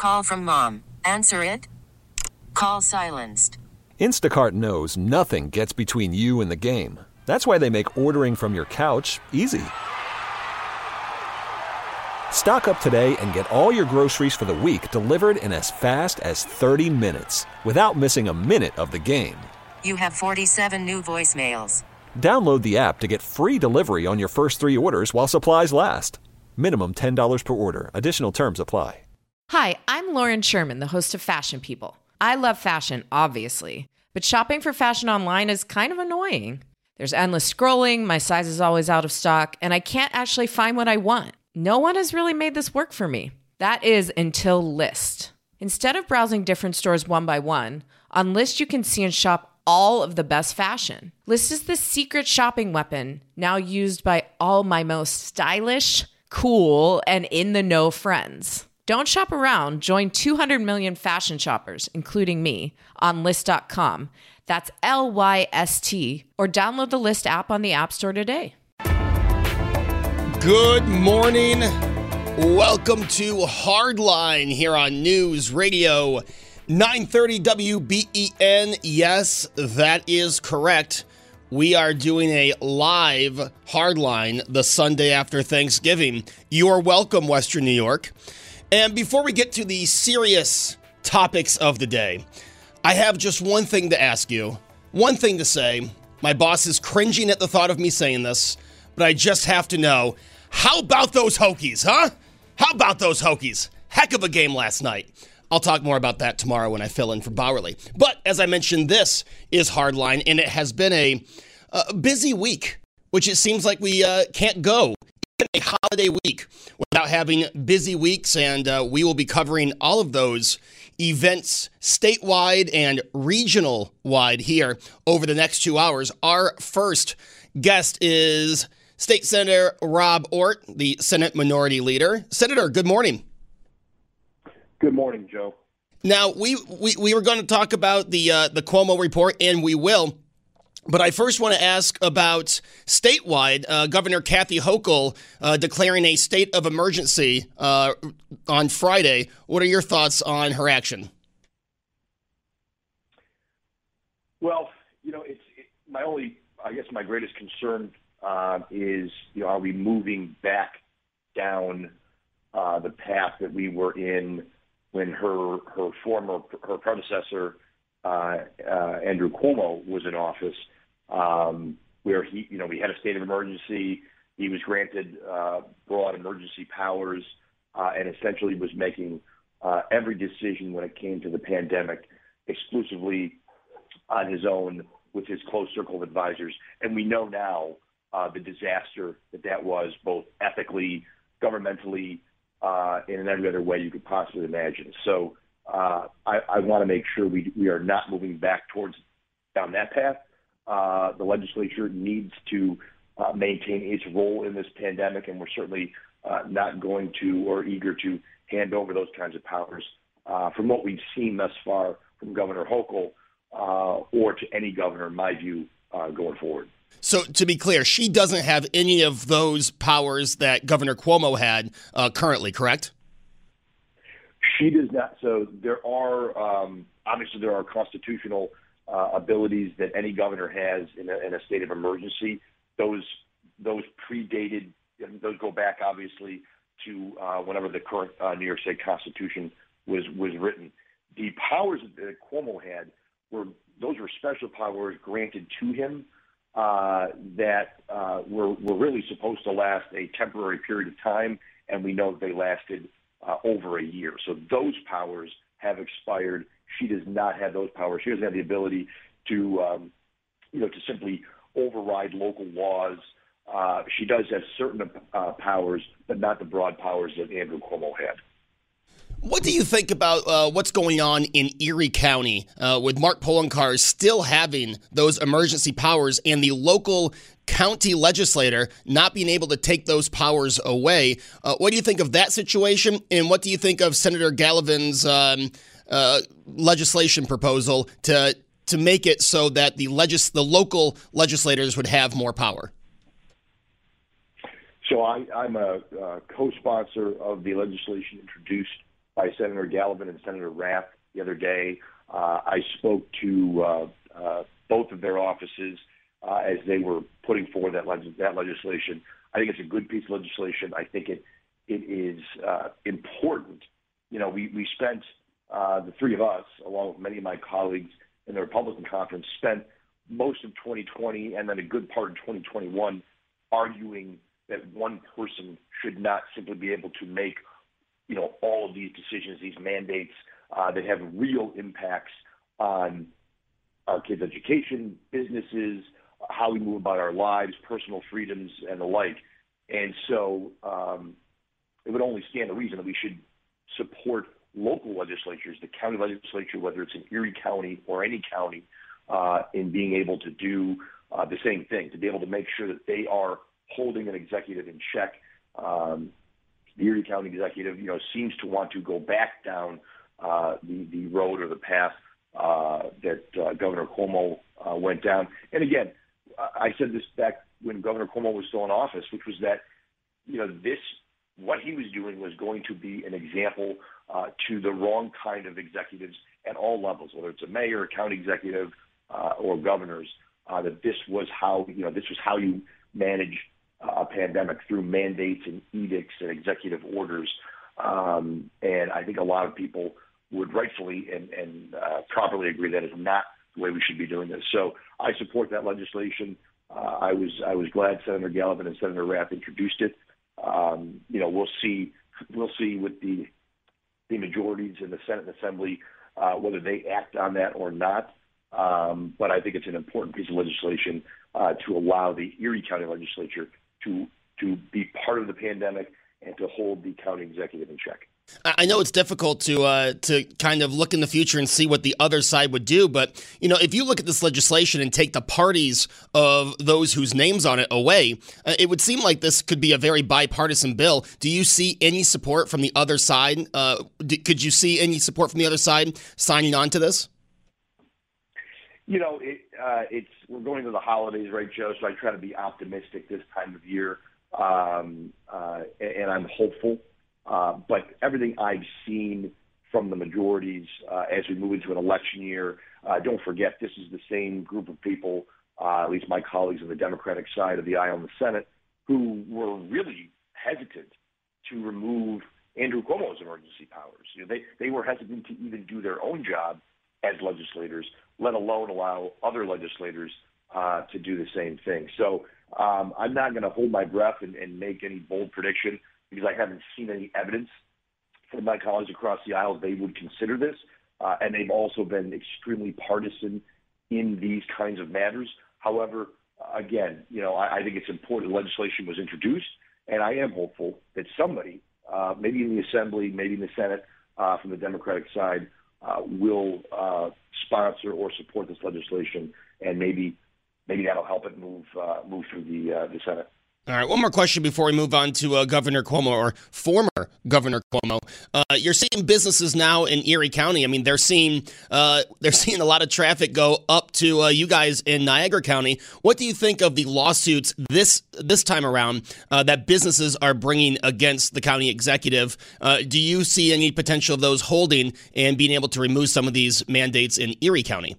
Call from mom. Answer it. Call silenced. Instacart knows nothing gets between you and the game. That's why they make ordering from your couch easy. Stock up today and get all your groceries for the week delivered in as fast as 30 minutes without missing a minute of the game. You have 47 new voicemails. Download the app to get free delivery on your first 3 orders while supplies last. Minimum $10 per order. Additional terms apply. Hi, I'm Lauren Sherman, the host of Fashion People. I love fashion, obviously, but shopping for fashion online is kind of annoying. There's endless scrolling, my size is always out of stock, and I can't actually find what I want. No one has really made this work for me. That is until Lyst. Instead of browsing different stores one by one, on Lyst you can see and shop all of the best fashion. Lyst is the secret shopping weapon now used by all my most stylish, cool, and in-the-know friends. Don't shop around. Join 200 million fashion shoppers, including me, on Lyst.com. That's Lyst, or download the Lyst app on the App Store today. Good morning. Welcome to Hardline here on News Radio 930 WBEN. Yes, that is correct. We are doing a live Hardline the Sunday after Thanksgiving. You are welcome, Western New York. And before we get to the serious topics of the day, I have just one thing to ask you, one thing to say. My boss is cringing at the thought of me saying this, but I just have to know, how about those Hokies, huh? How about those Hokies? Heck of a game last night. I'll talk more about that tomorrow when I fill in for Bowerly. But as I mentioned, this is Hardline, and it has been a busy week, which it seems like we can't go a holiday week without having busy weeks, and we will be covering all of those events statewide and regional wide here over the next 2 hours. Our first guest is State Senator Rob Ortt, the Senate Minority Leader. Senator, good morning. Good morning, Joe. Now, we were going to talk about the Cuomo report, and we will. But I first want to ask about statewide, Governor Kathy Hochul declaring a state of emergency on Friday. What are your thoughts on her action? Well, my greatest concern is, are we moving back down the path that we were in when her predecessor, Andrew Cuomo, was in office, where we had a state of emergency. He was granted broad emergency powers and essentially was making every decision when it came to the pandemic exclusively on his own with his close circle of advisors. And we know now the disaster that was, both ethically, governmentally, and in every other way you could possibly imagine. So I want to make sure we are not moving back down that path. The legislature needs to maintain its role in this pandemic, and we're certainly not going to or eager to hand over those kinds of powers from what we've seen thus far from Governor Hochul or to any governor, in my view, going forward. So to be clear, she doesn't have any of those powers that Governor Cuomo had currently, correct? She does not. So there are obviously there are constitutional abilities that any governor has in a state of emergency. Those predated. Those go back obviously to whenever the current New York State Constitution was written. The powers that Cuomo had were special powers granted to him that were really supposed to last a temporary period of time, and we know they lasted over a year. So those powers have expired. She does not have those powers. She doesn't have the ability to simply override local laws. She does have certain powers, but not the broad powers that Andrew Cuomo had. What do you think about what's going on in Erie County with Mark Poloncarz still having those emergency powers and the local county legislator not being able to take those powers away? What do you think of that situation, and what do you think of Senator Gallivan's legislation proposal to make it so that the local legislators would have more power? So I'm a co-sponsor of the legislation introduced by Senator Gallivan and Senator Rath the other day. I spoke to both of their offices as they were putting forward that legislation. I think it's a good piece of legislation. I think it is important. You know, we spent, the three of us, along with many of my colleagues in the Republican conference, spent most of 2020 and then a good part of 2021 arguing that one person should not simply be able to make, you know, all of these decisions, these mandates that have real impacts on our kids' education, businesses, how we move about our lives, personal freedoms, and the like. And so it would only stand to reason that we should support local legislatures, the county legislature, whether it's in Erie County or any county, in being able to do the same thing, to be able to make sure that they are holding an executive in check. The Erie County executive, you know, seems to want to go back down the road or the path that Governor Cuomo went down. And again, I said this back when Governor Cuomo was still in office, which was that, you know, what he was doing was going to be an example to the wrong kind of executives at all levels, whether it's a mayor, a county executive, or governors. That this was how you manage a pandemic, through mandates and edicts and executive orders. And I think a lot of people would rightfully and properly agree that is not the way we should be doing this. So I support that legislation. I was glad Senator Gallivan and Senator Rath introduced it. You know, we'll see with the majorities in the Senate and Assembly whether they act on that or not. But I think it's an important piece of legislation to allow the Erie County legislature to be part of the pandemic and to hold the county executive in check. I know it's difficult to kind of look in the future and see what the other side would do, but you know, if you look at this legislation and take the parties of those whose names on it away, it would seem like this could be a very bipartisan bill. Do you see any support from the other side? Could you see any support from the other side signing on to this? You know, we're going to the holidays, right, Joe? So I try to be optimistic this time of year, and I'm hopeful. But everything I've seen from the majorities as we move into an election year, don't forget this is the same group of people, at least my colleagues on the Democratic side of the aisle in the Senate, who were really hesitant to remove Andrew Cuomo's emergency powers. You know, they were hesitant to even do their own job as legislators, let alone allow other legislators to do the same thing. So I'm not going to hold my breath and make any bold prediction, because I haven't seen any evidence from my colleagues across the aisle they would consider this. And they've also been extremely partisan in these kinds of matters. However, again, you know, I think it's important legislation was introduced, and I am hopeful that somebody, maybe in the Assembly, maybe in the Senate, from the Democratic side, will sponsor or support this legislation, and maybe that'll help it move through the Senate. All right, one more question before we move on to Governor Cuomo, or former Governor Cuomo. You're seeing businesses now in Erie County. I mean, they're seeing a lot of traffic go up to you guys in Niagara County. What do you think of the lawsuits this time around that businesses are bringing against the county executive? Do you see any potential of those holding and being able to remove some of these mandates in Erie County?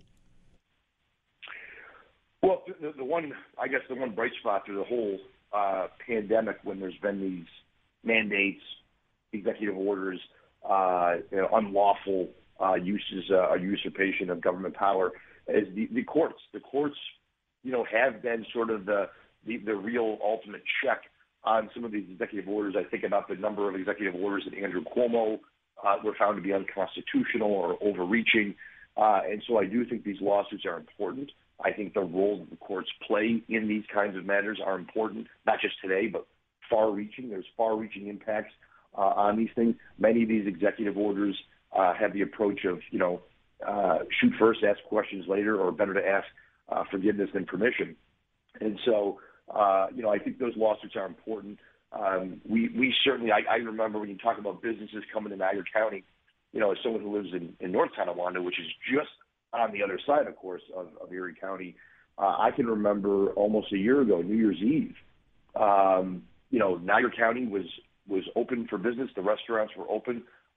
Well, the one bright spot through the whole pandemic, when there's been these mandates, executive orders, unlawful uses, usurpation of government power, is the courts. The courts, you know, have been sort of the real ultimate check on some of these executive orders. I think about the number of executive orders that Andrew Cuomo were found to be unconstitutional or overreaching, and so I do think these lawsuits are important. I think the role that the courts play in these kinds of matters are important, not just today, but far-reaching. There's far-reaching impacts on these things. Many of these executive orders have the approach of, you know, shoot first, ask questions later, or better to ask forgiveness than permission. And so, you know, I think those lawsuits are important. We certainly, I remember when you talk about businesses coming to Niagara County, you know, as someone who lives in North Tonawanda, which is just on the other side, of course, of Erie County, I can remember almost a year ago, New Year's Eve, you know, Niagara County was open for business. The restaurants were open.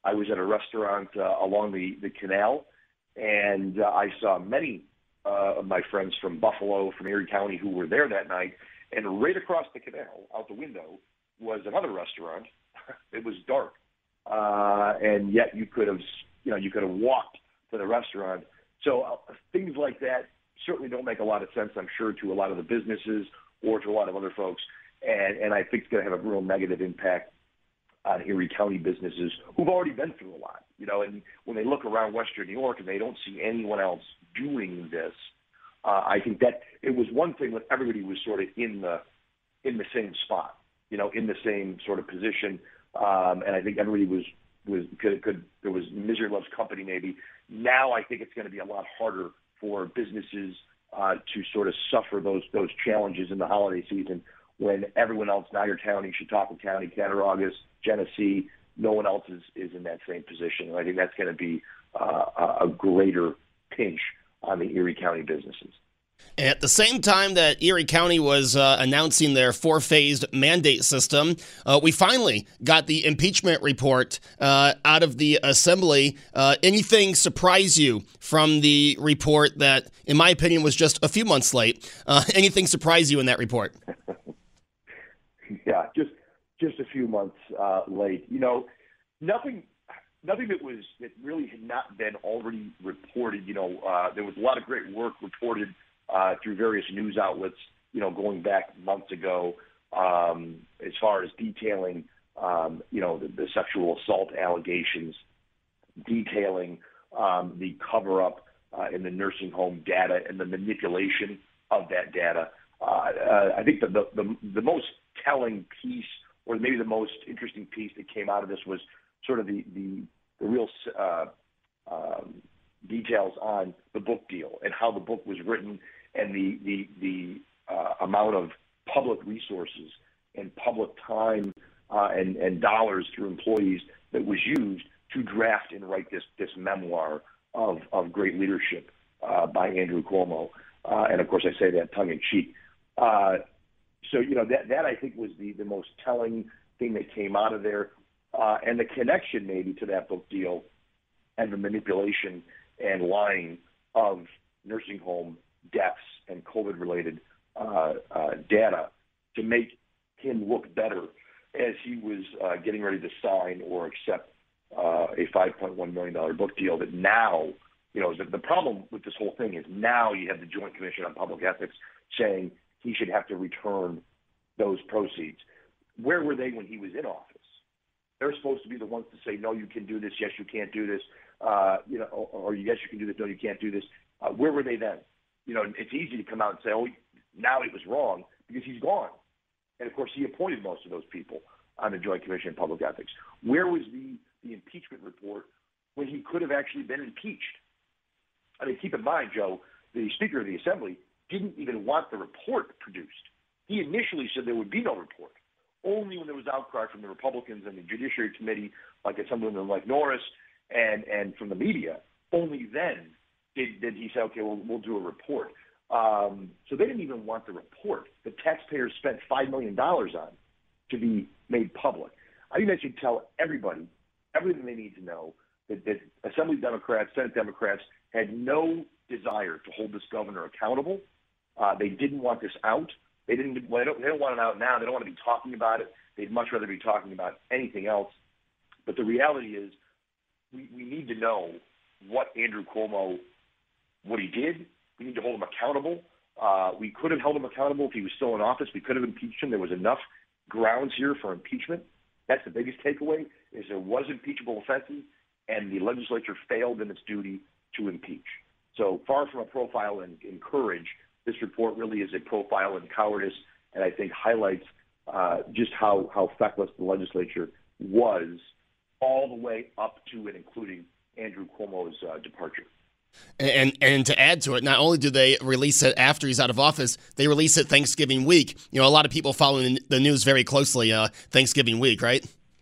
I was at a restaurant along the canal, and I saw many of my friends from Buffalo, from Erie County, who were there that night. And right across the canal, out the window, was another restaurant. It was dark, and yet you could have walked to the restaurant. So things like that certainly don't make a lot of sense, I'm sure, to a lot of the businesses or to a lot of other folks. And I think it's going to have a real negative impact on Erie County businesses who've already been through a lot. And when they look around Western New York and they don't see anyone else doing this, I think that it was one thing when everybody was sort of in the same spot, in the same sort of position. And I think everybody there was misery loves company maybe. Now I think it's going to be a lot harder for businesses to sort of suffer those challenges in the holiday season when everyone else, Niagara County, Chautauqua County, Cattaraugus, Genesee, no one else is in that same position. And I think that's going to be a greater pinch on the Erie County businesses. At the same time that Erie County was announcing their 4-phased mandate system, we finally got the impeachment report out of the Assembly. Anything surprise you from the report that, in my opinion, was just a few months late? Anything surprise you in that report? Yeah, just a few months late. Nothing that really had not been already reported. There was a lot of great work reported through various news outlets, going back months ago, as far as detailing, the sexual assault allegations, detailing the cover-up in the nursing home data and the manipulation of that data. I think the most telling piece, or maybe the most interesting piece that came out of this, was sort of the real details on the book deal and how the book was written, and the amount of public resources and public time and dollars through employees that was used to draft and write this memoir of great leadership by Andrew Cuomo. And of course, I say that tongue in cheek. So that I think was the most telling thing that came out of there, and the connection maybe to that book deal and the manipulation and lying of nursing home deaths and COVID-related data to make him look better as he was getting ready to sign or accept a $5.1 million book deal. That now, the problem with this whole thing is now you have the Joint Commission on Public Ethics saying he should have to return those proceeds. Where were they when he was in office? They're supposed to be the ones to say, no, you can do this, yes, you can't do this, or yes, you can do this, no, you can't do this. Where were they then? It's easy to come out and say, oh, now it was wrong, because he's gone. And, of course, he appointed most of those people on the Joint Commission on Public Ethics. Where was the impeachment report when he could have actually been impeached? I mean, keep in mind, Joe, the Speaker of the Assembly didn't even want the report produced. He initially said there would be no report. Only when there was outcry from the Republicans and the Judiciary Committee, like Assemblyman like Norris, and from the media, only then did he say, okay, well, we'll do a report. So they didn't even want the report the taxpayers spent $5 million on to be made public. I think that should tell everybody everything they need to know, that Assembly Democrats, Senate Democrats had no desire to hold this governor accountable. They didn't want this out. They don't want it out now. They don't want to be talking about it. They'd much rather be talking about anything else. But the reality is we need to know what Andrew Cuomo, what he did. We need to hold him accountable. We could have held him accountable if he was still in office. We could have impeached him. There was enough grounds here for impeachment. That's the biggest takeaway, is there was impeachable offenses, and the legislature failed in its duty to impeach. So far from a profile in courage, this report really is a profile in cowardice, and I think highlights just how feckless the legislature was all the way up to and including Andrew Cuomo's departure. And to add to it, not only do they release it after he's out of office, they release it Thanksgiving week. A lot of people following the news very closely Thanksgiving week, right?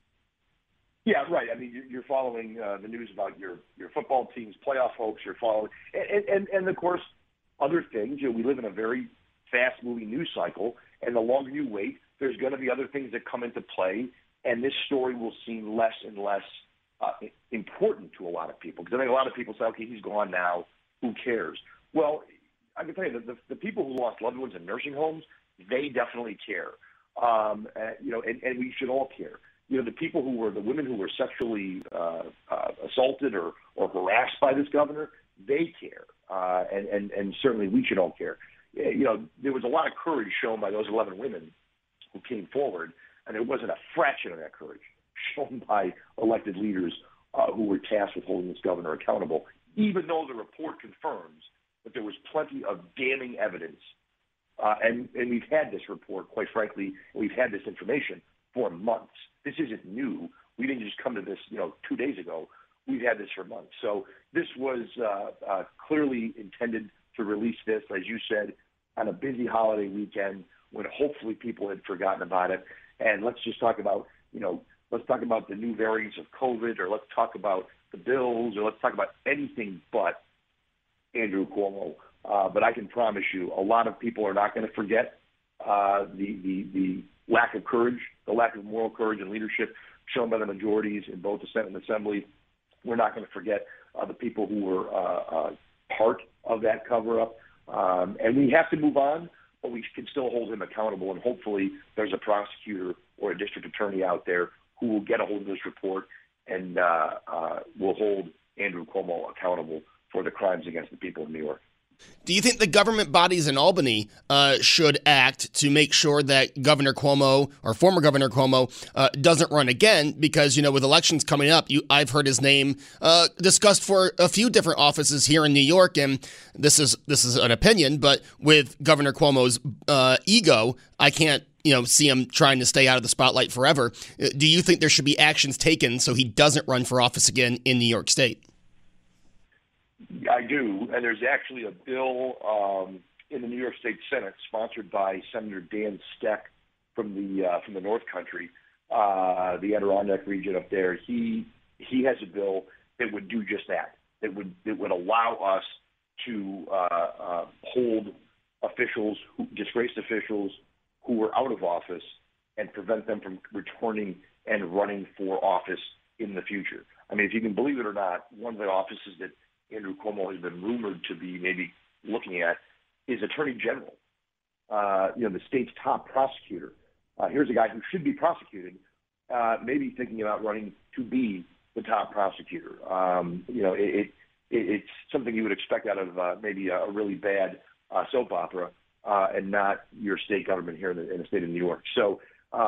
Yeah, right. I mean, you're following the news about your football team's playoff hopes. You're following, and of course, other things. We live in a very fast-moving news cycle, and the longer you wait, there's going to be other things that come into play, and this story will seem less and less important to a lot of people, because I think a lot of people say, okay, he's gone now, who cares? Well, I can tell you that the people who lost loved ones in nursing homes, they definitely care. And we should all care. The the women who were sexually assaulted or harassed by this governor, they care. And certainly we should all care. There was a lot of courage shown by those 11 women who came forward, and there wasn't a fraction of that courage shown by elected leaders who were tasked with holding this governor accountable, even though the report confirms that there was plenty of damning evidence. And we've had this report, quite frankly, we've had this information for months. This isn't new. We didn't just come to this, 2 days ago. We've had this for months. So this was clearly intended to release this, as you said, on a busy holiday weekend when hopefully people had forgotten about it. And let's just talk about, let's talk about the new variants of COVID, or let's talk about the bills, or let's talk about anything but Andrew Cuomo. But I can promise you, a lot of people are not going to forget the lack of courage, the lack of moral courage and leadership shown by the majorities in both the Senate and Assembly. We're not going to forget the people who were part of that cover-up. And we have to move on, but we can still hold him accountable. And hopefully there's a prosecutor or a district attorney out there who will get a hold of this report and will hold Andrew Cuomo accountable for the crimes against the people of New York. Do you think the government bodies in Albany should act to make sure that Governor Cuomo, or former Governor Cuomo, doesn't run again? Because, with elections coming up, I've heard his name discussed for a few different offices here in New York, and this is an opinion, but with Governor Cuomo's ego, I can't see him trying to stay out of the spotlight forever. Do you think there should be actions taken so he doesn't run for office again in New York State? I do, and there's actually a bill in the New York State Senate sponsored by Senator Dan Steck from the North Country, the Adirondack region up there. He has a bill that would do just that. That would allow us to hold disgraced officials who were out of office and prevent them from returning and running for office in the future. I mean, if you can believe it or not, one of the offices that Andrew Cuomo has been rumored to be maybe looking at is Attorney General, the state's top prosecutor. Here's a guy who should be prosecuting, maybe thinking about running to be the top prosecutor. It's something you would expect out of maybe a really bad soap opera, and not your state government here in the state of New York. So,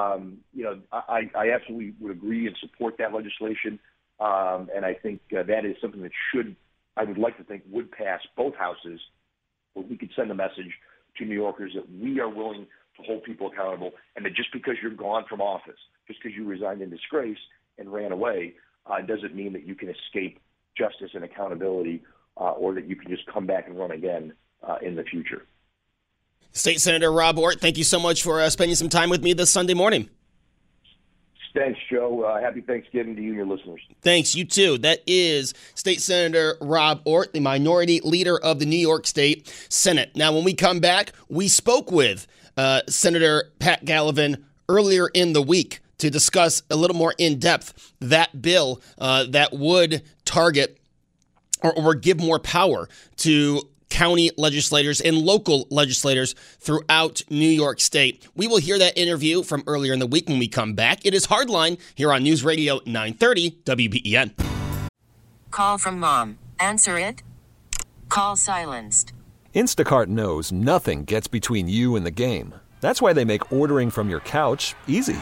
I absolutely would agree and support that legislation, and I think that is something that I would like to think would pass both houses, where we could send a message to New Yorkers that we are willing to hold people accountable, and that just because you're gone from office, just because you resigned in disgrace and ran away, doesn't mean that you can escape justice and accountability, or that you can just come back and run again in the future. State Senator Rob Ortt, thank you so much for spending some time with me this Sunday morning. Thanks, Joe. Happy Thanksgiving to you and your listeners. Thanks, you too. That is State Senator Rob Ortt, the minority leader of the New York State Senate. Now, when we come back, we spoke with Senator Pat Gallivan earlier in the week to discuss a little more in depth that bill that would target or give more power to county legislators and local legislators throughout New York State. We will hear that interview from earlier in the week when we come back. It is Hardline here on News Radio 930 WBEN. Call from mom. Answer it. Call silenced. Instacart knows nothing gets between you and the game. That's why they make ordering from your couch easy.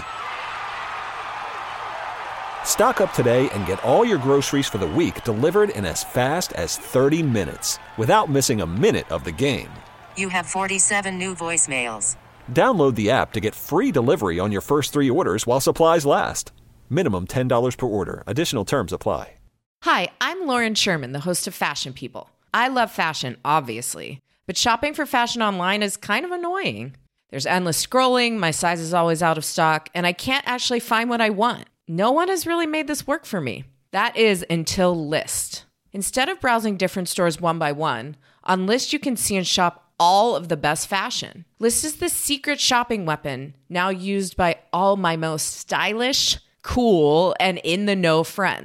Stock up today and get all your groceries for the week delivered in as fast as 30 minutes without missing a minute of the game. You have 47 new voicemails. Download the app to get free delivery on your first 3 orders while supplies last. Minimum $10 per order. Additional terms apply. Hi, I'm Lauren Sherman, the host of Fashion People. I love fashion, obviously, but shopping for fashion online is kind of annoying. There's endless scrolling, my size is always out of stock, and I can't actually find what I want. No one has really made this work for me. That is until Lyst. Instead of browsing different stores one by one, on Lyst you can see and shop all of the best fashion. Lyst is the secret shopping weapon now used by all my most stylish, cool, and in-the-know friends.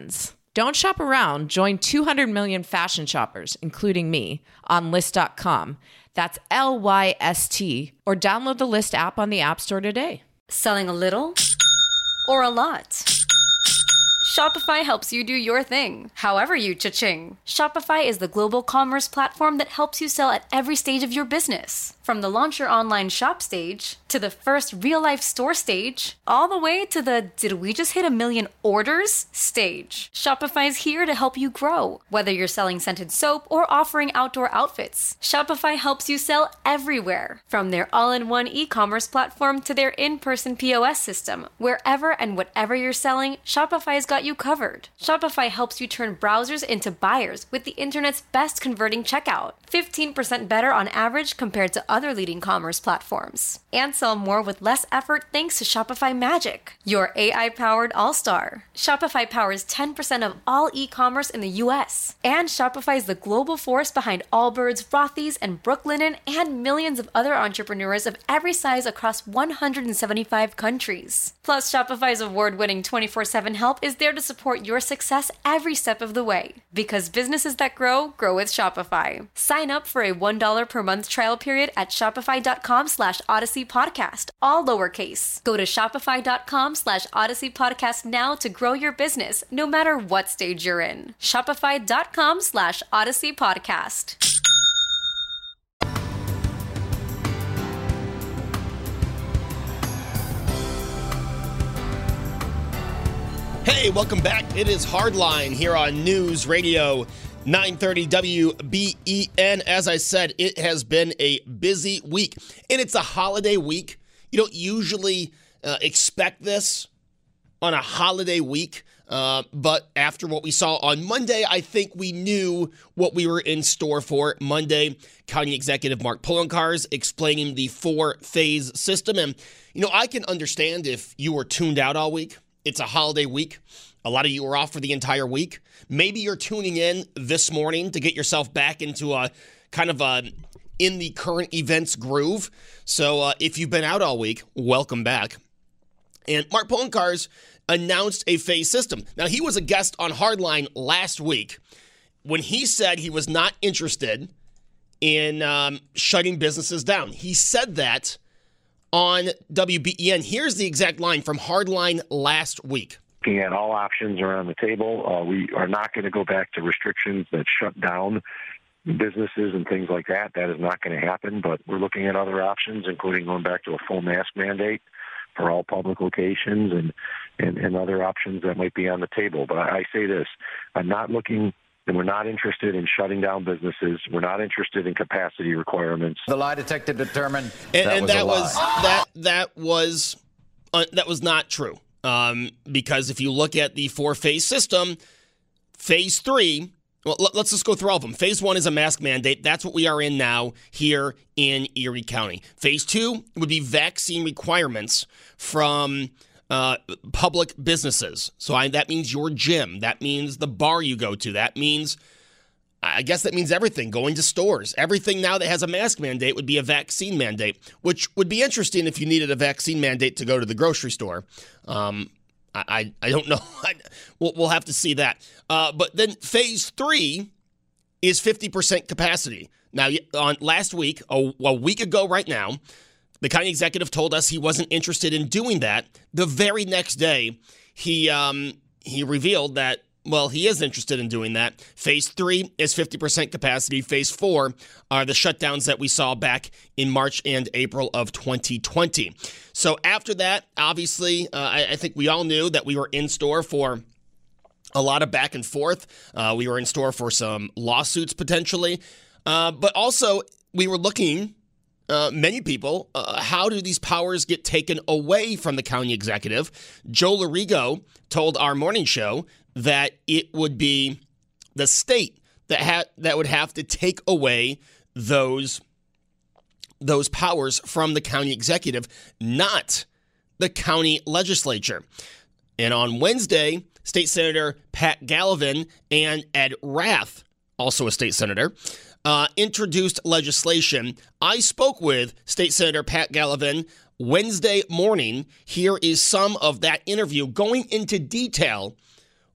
Don't shop around. Join 200 million fashion shoppers, including me, on Lyst.com. That's LYST. Or download the Lyst app on the App Store today. Selling a little or a lot? Shopify helps you do your thing, however you cha-ching. Shopify is the global commerce platform that helps you sell at every stage of your business. From the launch your online shop stage, to the first real-life store stage, all the way to the did we just hit 1 million orders stage. Shopify's here to help you grow. Whether you're selling scented soap or offering outdoor outfits, Shopify helps you sell everywhere. From their all-in-one e-commerce platform to their in-person POS system, wherever and whatever you're selling, Shopify's got you covered. Shopify helps you turn browsers into buyers with the internet's best converting checkout. 15% better on average compared to other leading commerce platforms. And sell more with less effort thanks to Shopify Magic, your AI-powered all-star. Shopify powers 10% of all e-commerce in the U.S. And Shopify is the global force behind Allbirds, Rothy's, and Brooklinen, and millions of other entrepreneurs of every size across 175 countries. Plus, Shopify's award-winning 24/7 help is there to support your success every step of the way. Because businesses that grow, grow with Shopify. Sign up for a $1 per month trial period at shopify.com/Odyssey Podcast, all lowercase. Go to shopify.com/Odyssey Podcast now to grow your business, no matter what stage you're in. Shopify.com/Odyssey Podcast. Hey, welcome back. It is Hardline here on News Radio 930 WBEN. As I said, it has been a busy week, and it's a holiday week. You don't usually expect this on a holiday week, but after what we saw on Monday, I think we knew what we were in store for. Monday, County Executive Mark Poloncarz explaining the 4-phase system, and I can understand if you were tuned out all week. It's a holiday week. A lot of you are off for the entire week. Maybe you're tuning in this morning to get yourself back into a kind of in the current events groove. So if you've been out all week, welcome back. And Mark Poloncarz announced a phase system. Now, he was a guest on Hardline last week when he said he was not interested in shutting businesses down. He said that on WBEN. Here's the exact line from Hardline last week. Looking at all options are on the table. We are not going to go back to restrictions that shut down businesses and things like that. That is not going to happen, but we're looking at other options, including going back to a full mask mandate for all public locations and other options that might be on the table. But I say this, I'm not looking, and we're not interested in shutting down businesses. We're not interested in capacity requirements. The lie detector determined that was not true. Because if you look at the 4-phase system, phase 3, well, let's just go through all of them. Phase 1 is a mask mandate. That's what we are in now here in Erie County. Phase 2 would be vaccine requirements from public businesses. So that means your gym. That means the bar you go to. That means, I guess that means everything, going to stores. Everything now that has a mask mandate would be a vaccine mandate, which would be interesting if you needed a vaccine mandate to go to the grocery store. I don't know. We'll have to see that. But then phase 3 is 50% capacity. Now, on last week, a week ago right now, the county executive told us he wasn't interested in doing that. The very next day, he revealed that, well, he is interested in doing that. Phase 3 is 50% capacity. Phase 4 are the shutdowns that we saw back in March and April of 2020. So after that, obviously, I think we all knew that we were in store for a lot of back and forth. We were in store for some lawsuits potentially. But also, we were looking, many people, how do these powers get taken away from the county executive? Joe Lorigo told our morning show that it would be the state that would have to take away those powers from the county executive, not the county legislature. And on Wednesday, State Senator Pat Gallivan and Ed Rath, also a state senator, introduced legislation. I spoke with State Senator Pat Gallivan Wednesday morning. Here is some of that interview going into detail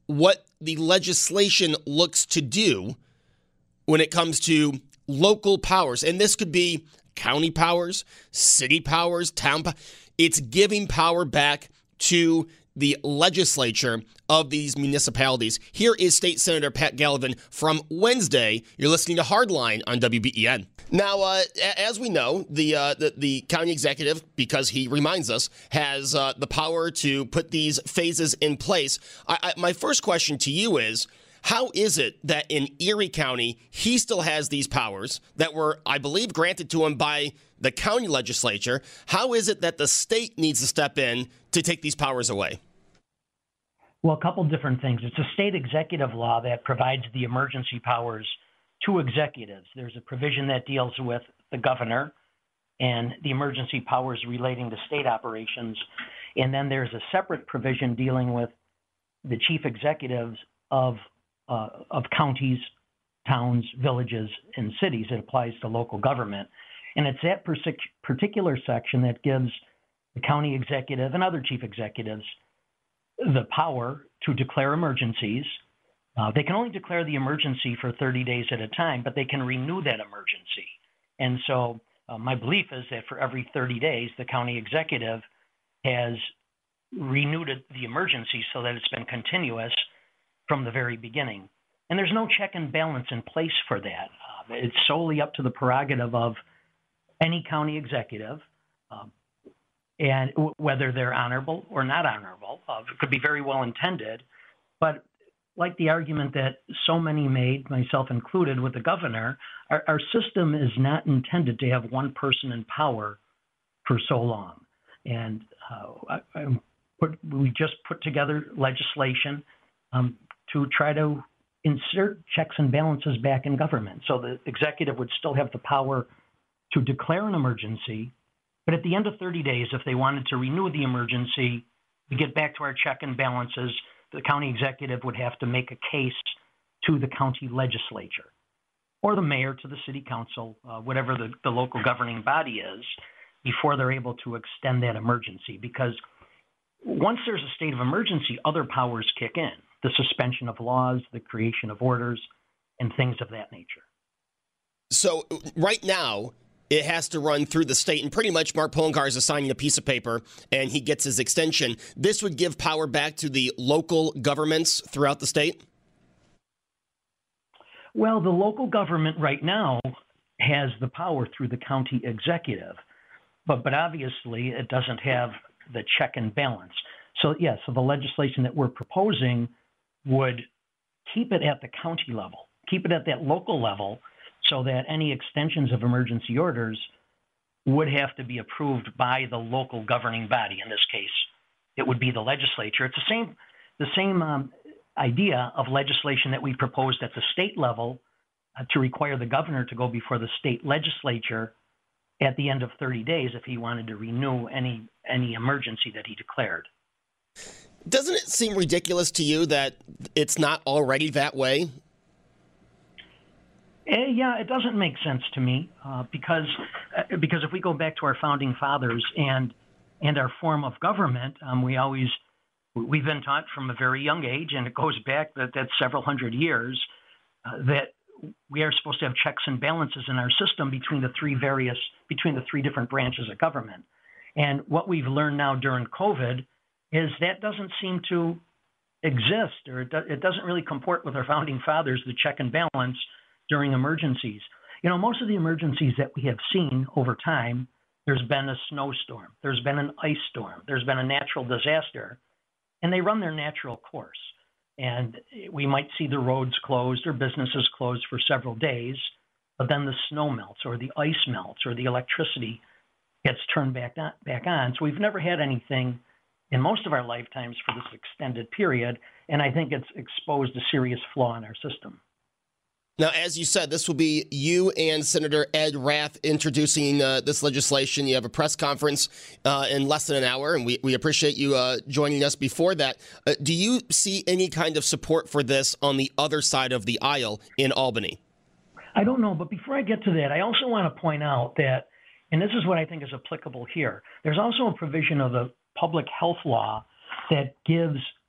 what the legislation looks to do when it comes to local powers. And this could be county powers, city powers, town powers. It's giving power back to the legislature of these municipalities. Here is State Senator Pat Gallivan from Wednesday. You're listening to Hardline on WBEN. Now, as we know, the county executive, because he reminds us, has the power to put these phases in place. My first question to you is, how is it that in Erie County, he still has these powers that were, I believe, granted to him by the county legislature? How is it that the state needs to step in to take these powers away? Well, a couple different things. It's a state executive law that provides the emergency powers to executives. There's a provision that deals with the governor and the emergency powers relating to state operations. And then there's a separate provision dealing with the chief executives of counties, towns, villages, and cities. It applies to local government. And it's that particular section that gives the county executive and other chief executives the power to declare emergencies. They can only declare the emergency for 30 days at a time, but they can renew that emergency. And so my belief is that for every 30 days, the county executive has renewed the emergency so that it's been continuous from the very beginning. And there's no check and balance in place for that. It's solely up to the prerogative of any county executive, and whether they're honorable or not honorable. It could be very well intended, but like the argument that so many made, myself included, with the governor, our system is not intended to have one person in power for so long. And we just put together legislation to try to insert checks and balances back in government. So the executive would still have the power to declare an emergency, but at the end of 30 days, if they wanted to renew the emergency, we get back to our check and balances. The county executive would have to make a case to the county legislature or the mayor to the city council, whatever the local governing body is, before they're able to extend that emergency. Because once there's a state of emergency, other powers kick in, the suspension of laws, the creation of orders, and things of that nature. So right now, it has to run through the state, and pretty much Mark Poloncarz is signing a piece of paper, and he gets his extension. This would give power back to the local governments throughout the state? Well, the local government right now has the power through the county executive, but obviously it doesn't have the check and balance. So, so the legislation that we're proposing would keep it at the county level, keep it at that local level, so that any extensions of emergency orders would have to be approved by the local governing body. In this case, it would be the legislature. It's the same idea of legislation that we proposed at the state level to require the governor to go before the state legislature at the end of 30 days if he wanted to renew any emergency that he declared. Doesn't it seem ridiculous to you that it's not already that way? Yeah, it doesn't make sense to me because if we go back to our founding fathers and our form of government, we've been taught from a very young age, and it goes back that's several hundred years, that we are supposed to have checks and balances in our system between the three different branches of government. And what we've learned now during COVID is that doesn't seem to exist, or it doesn't really comport with our founding fathers, the check and balance during emergencies. You know, most of the emergencies that we have seen over time, there's been a snowstorm, there's been an ice storm, there's been a natural disaster, and they run their natural course. And we might see the roads closed or businesses closed for several days, but then the snow melts or the ice melts or the electricity gets turned back on. So we've never had anything in most of our lifetimes for this extended period, and I think it's exposed a serious flaw in our system. Now, as you said, this will be you and Senator Ed Rath introducing this legislation. You have a press conference in less than an hour, and we appreciate you joining us before that. Do you see any kind of support for this on the other side of the aisle in Albany? I don't know, but before I get to that, I also want to point out that, and this is what I think is applicable here, there's also a provision of the public health law that gives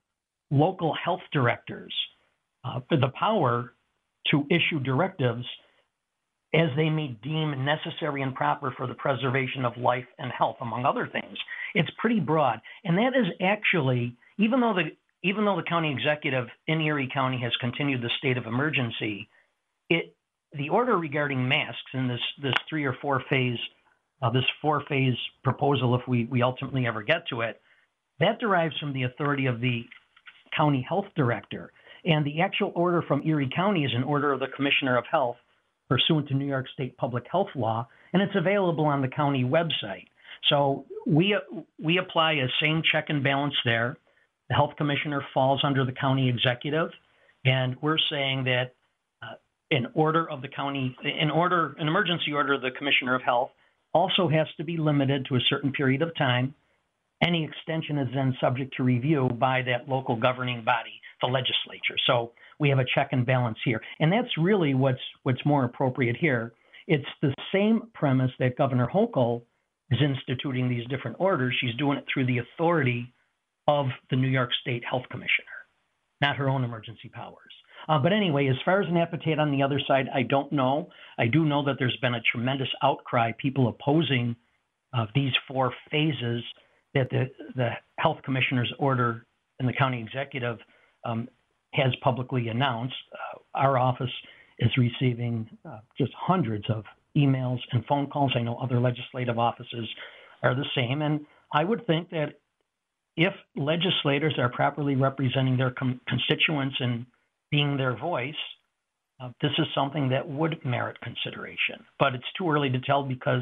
local health directors the power to issue directives as they may deem necessary and proper for the preservation of life and health, among other things. It's pretty broad. And that is actually, even though the county executive in Erie County has continued the state of emergency, the order regarding masks in this 3 or 4 phase, this 4-phase proposal, if we ultimately ever get to it, that derives from the authority of the county health director. And the actual order from Erie County is an order of the Commissioner of Health pursuant to New York State public health law, and it's available on the county website. So we apply a same check and balance there. The health commissioner falls under the county executive, and we're saying that an emergency order of the Commissioner of Health also has to be limited to a certain period of time. Any extension is then subject to review by that local governing body, the legislature. So we have a check and balance here. And that's really what's more appropriate here. It's the same premise that Governor Hochul is instituting these different orders. She's doing it through the authority of the New York State Health Commissioner, not her own emergency powers. But anyway, as far as an appetite on the other side, I don't know. I do know that there's been a tremendous outcry, people opposing these 4 phases that the health commissioner's order and the county executive has publicly announced. Our office is receiving just hundreds of emails and phone calls. I know other legislative offices are the same. And I would think that if legislators are properly representing their constituents and being their voice, this is something that would merit consideration. But it's too early to tell because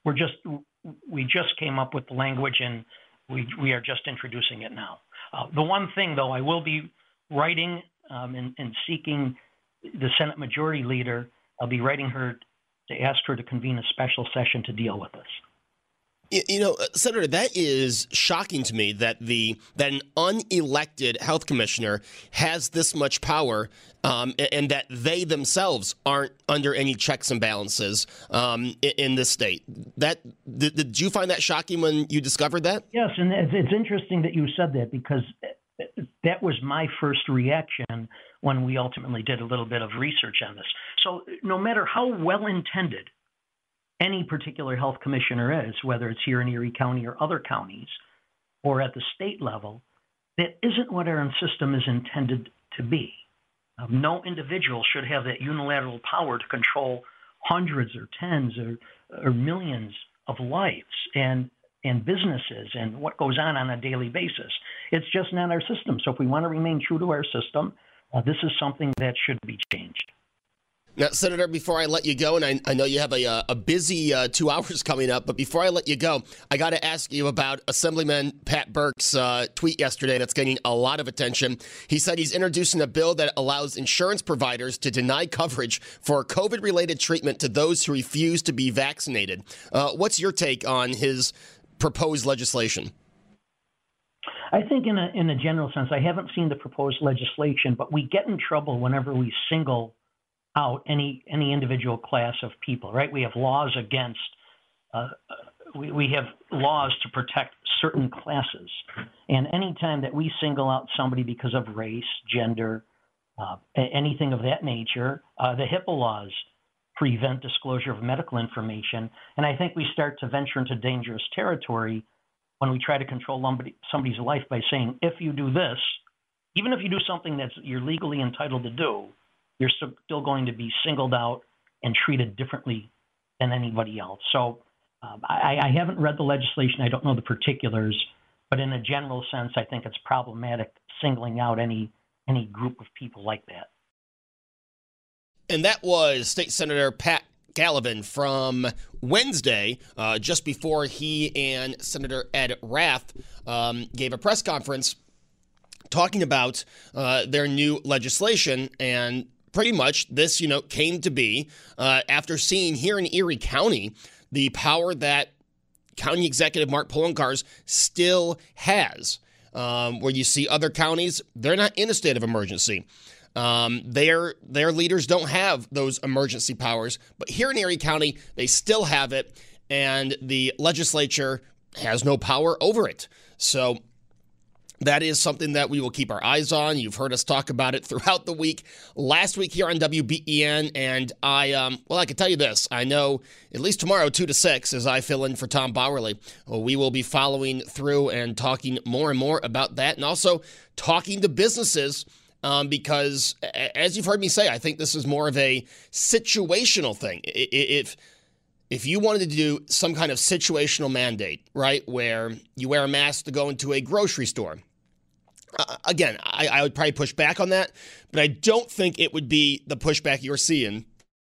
we just came up with the language and we are just introducing it now. The one thing, though, I will be writing and seeking the Senate Majority Leader. I'll be writing her to ask her to convene a special session to deal with this. You know, Senator, that is shocking to me that an unelected health commissioner has this much power, and that they themselves aren't under any checks and balances in this state. Did you find that shocking when you discovered that? Yes, and it's interesting that you said that because that was my first reaction when we ultimately did a little bit of research on this. So no matter how well-intended any particular health commissioner is, whether it's here in Erie County or other counties or at the state level, that isn't what our system is intended to be. No individual should have that unilateral power to control hundreds or tens or millions of lives and businesses and what goes on a daily basis. It's just not our system. So if we want to remain true to our system, this is something that should be changed. Now, Senator, before I let you go, and I know you have a busy 2 hours coming up, but before I let you go, I got to ask you about Assemblyman Pat Burke's tweet yesterday that's getting a lot of attention. He said he's introducing a bill that allows insurance providers to deny coverage for COVID-related treatment to those who refuse to be vaccinated. What's your take on his proposed legislation? I think in a general sense, I haven't seen the proposed legislation, but we get in trouble whenever we single out any individual class of people, right? We have laws against, we have laws to protect certain classes. And anytime that we single out somebody because of race, gender, anything of that nature, the HIPAA laws prevent disclosure of medical information. And I think we start to venture into dangerous territory when we try to control somebody's life by saying, if you do this, even if you do something that you're legally entitled to do, you're still going to be singled out and treated differently than anybody else. So I haven't read the legislation. I don't know the particulars, but in a general sense, I think it's problematic singling out any group of people like that. And that was State Senator Pat Gallivan from Wednesday, just before he and Senator Ed Rath gave a press conference talking about their new legislation. And pretty much this, came to be after seeing here in Erie County the power that County Executive Mark Poloncarz still has, where you see other counties, they're not in a state of emergency. Their leaders don't have those emergency powers, but here in Erie County, they still have it, and the legislature has no power over it. So That is something that we will keep our eyes on. You've heard us talk about it throughout the week. Last week here on WBEN, and I can tell you this. I know at least tomorrow, 2 to 6, as I fill in for Tom Bowerly, we will be following through and talking more and more about that, and also talking to businesses because, as you've heard me say, I think this is more of a situational thing. If you wanted to do some kind of situational mandate, right, where you wear a mask to go into a grocery store, again, I would probably push back on that, but I don't think it would be the pushback you're seeing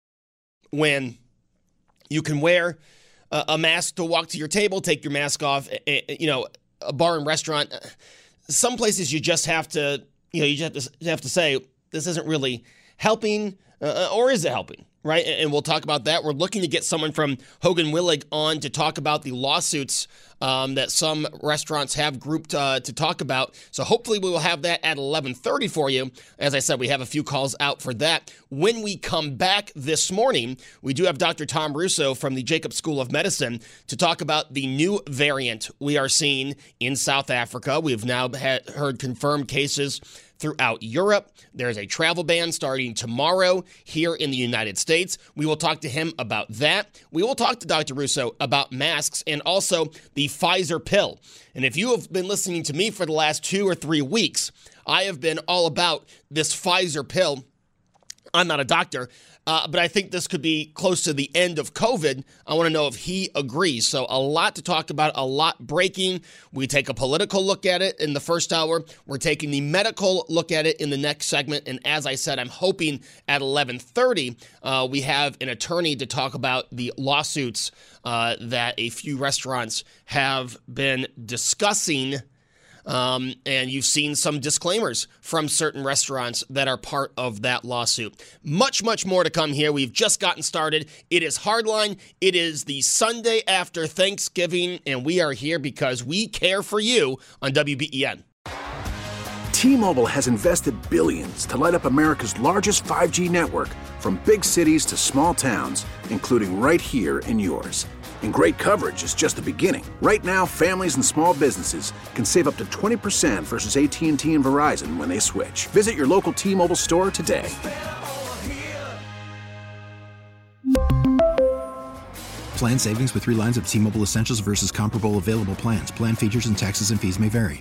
when you can wear a mask to walk to your table, take your mask off, a bar and restaurant. Some places you just have to, you just have to say, this isn't really helping, or is it helping? Right, and we'll talk about that. We're looking to get someone from Hogan Willig on to talk about the lawsuits that some restaurants have grouped to talk about. So hopefully we will have that at 11:30 for you. As I said, we have a few calls out for that. When we come back this morning, we do have Dr. Tom Russo from the Jacobs School of Medicine to talk about the new variant we are seeing in South Africa. We've now heard confirmed cases throughout Europe. There's a travel ban starting tomorrow here in the United States. We will talk to him about that. We will talk to Dr. Russo about masks and also the Pfizer pill. And if you have been listening to me for the last 2 or 3 weeks, I have been all about this Pfizer pill. I'm not a doctor, but I think this could be close to the end of COVID. I want to know if he agrees. So a lot to talk about, a lot breaking. We take a political look at it in the first hour. We're taking the medical look at it in the next segment. And as I said, I'm hoping at 11:30 we have an attorney to talk about the lawsuits that a few restaurants have been discussing. And you've seen some disclaimers from certain restaurants that are part of that lawsuit. Much, much more to come here. We've just gotten started. It is Hardline. It is the Sunday after Thanksgiving, and we are here because we care for you on WBEN. T-Mobile has invested billions to light up America's largest 5G network, from big cities to small towns, including right here in yours. And great coverage is just the beginning. Right now, families and small businesses can save up to 20% versus AT&T and Verizon when they switch. Visit your local T-Mobile store today. Plan savings with 3 lines of T-Mobile Essentials versus comparable available plans. Plan features and taxes and fees may vary.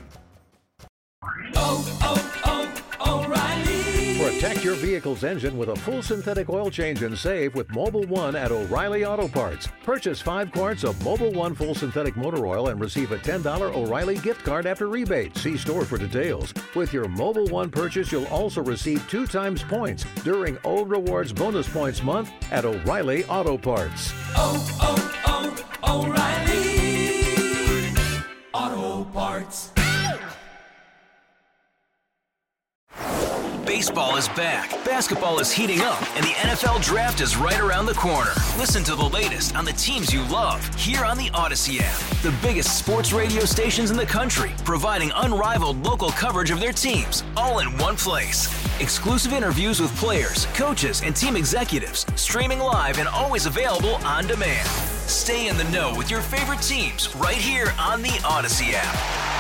Protect your vehicle's engine with a full synthetic oil change and save with Mobil 1 at O'Reilly Auto Parts. Purchase 5 quarts of Mobil 1 full synthetic motor oil and receive a $10 O'Reilly gift card after rebate. See store for details. With your Mobil 1 purchase, you'll also receive 2 times points during O Rewards Bonus Points Month at O'Reilly Auto Parts. O'Reilly Auto Parts. Baseball is back, basketball is heating up, and the NFL Draft is right around the corner. Listen to the latest on the teams you love here on the Odyssey app. The biggest sports radio stations in the country, providing unrivaled local coverage of their teams, all in one place. Exclusive interviews with players, coaches, and team executives, streaming live and always available on demand. Stay in the know with your favorite teams right here on the Odyssey app.